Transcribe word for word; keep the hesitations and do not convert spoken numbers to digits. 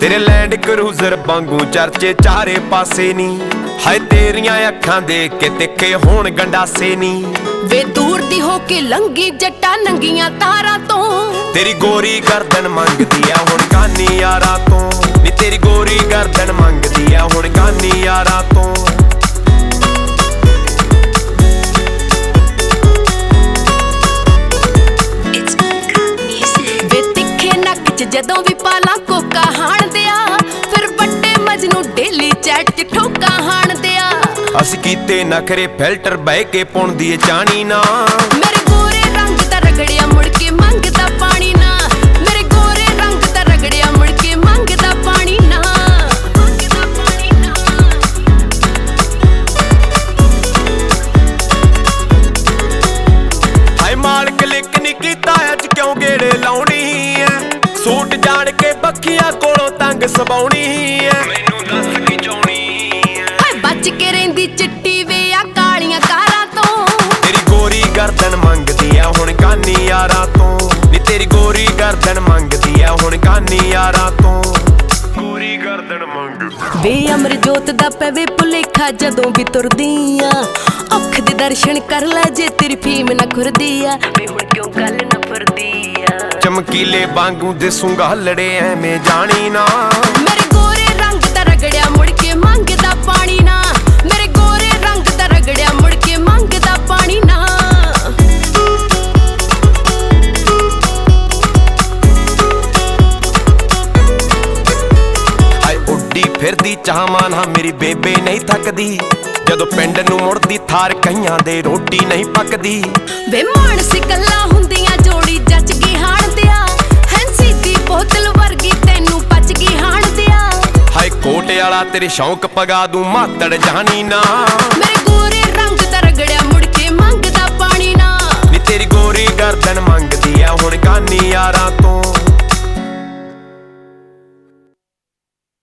तेरे land cruiser वांगू चर्चे चारे पासे नी। हाय तेरियां अखां देख के तिखे होण गंडासे नी। वे दूर दी हो के लंगी जट्टा नंगियां तारा तो। तेरी गोरी गर्दन मंगदी आ हुण गानी यारा तो। नी तेरी गोरी गर्दन मंगदी आ हुण गानी यारा तो। वे तिखे नक च जदों भी पाला कोका हाण दिया, फिर बट्टे मजनू डेली चैट च ठोका हाण दिया। अस कीते नखरे फिल्टर बह के पुणदी ए चाणी ना। मेरे गोरे रंग दा रगड़िया मुड़ के मंगदा पानी ना। मेरे गोरे रंग दा रगड़िया मुड़ के मंगदा पानी ना। मंगदा पानी ना। हाय माल क्लिक नहीं कीता अज क्यों गेड़े लाउणी है। सूट जान के बखिया कोलों तंग सबाउणी है। मैनू दस की चाउणी है। हाय बच के रहिंदी चिट्टी वे आ कालियां कारां तो। तेरी गोरी गर्दन मंगदी आ हुण गानी यारा तो। नी तेरी गोरी गर्दन मंगदी आ हुण गानी यारा तो। गोरी गर्दन मंगदी वे अमरजोत दा पवे भुलेखा जदों भी तुरदी आ। अख दे दर्शन कर लै जे तेरी फीम ना खुरदी आ। वे हुण क्यों गल ना फरदी आ। चमकीले वांगू दिसूंगा हलड़े ऐवें जानी ना। मेरे गोरे रंग दा रगड़िया मुड़ के मंगदा पानी ना। मेरे गोरे रंग दा रगड़िया मुड़ के मंगदा पानी ना। हाय उड्डी फिरदी चाहवां ना मेरी बेबे नहीं थकदी। जदों पिंड नूं मुड़दी थार कईयां दे रोटी नहीं पकदी। वे मानसी गल्लां हुंदियां जोड़ी जच गई हाण दिया। हैंसी दी बोतल वर्गी तैनू पच गई हाण दिया। हाय कोटे आला तेरे शौक पगा दूं मातड़ जानी ना। मेरे